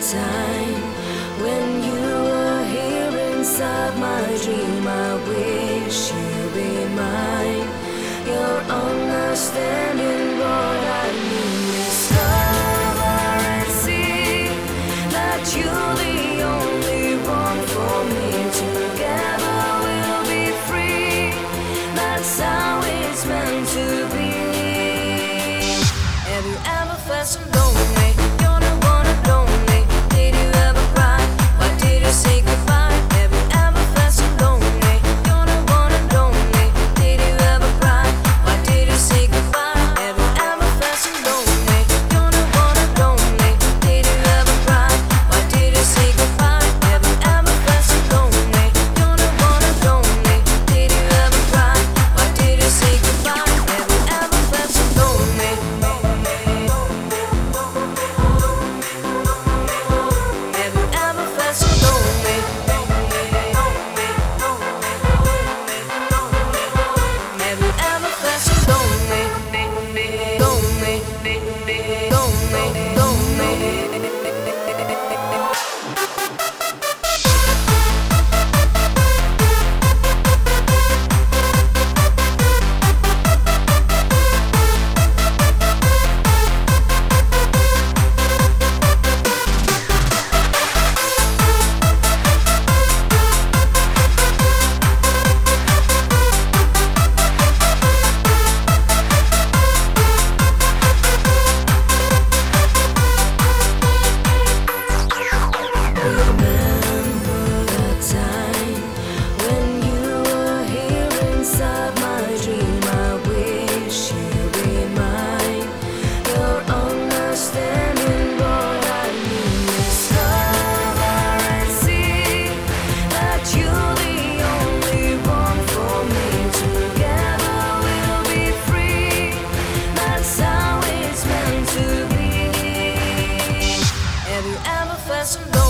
time when you were here inside my dream. I wish you'd be mine. Your understanding what I need. Discover and see that you're the only one for me. Together we'll be free. That's how it's meant to be. Have you ever felt so lonely? You're the one and only. Did you ever cry? Why did you say goodbye? Have you ever felt so lonely? You're the one and only. Did you ever cry? Why did you say goodbye? Have you ever felt so lonely? You're the one and only. Did you ever cry? Why did you say goodbye? Have you ever felt so lonely? You're the one and only. Did you ever cry? Why did you say goodbye? Have you ever felt so lonely? Have you ever felt so low?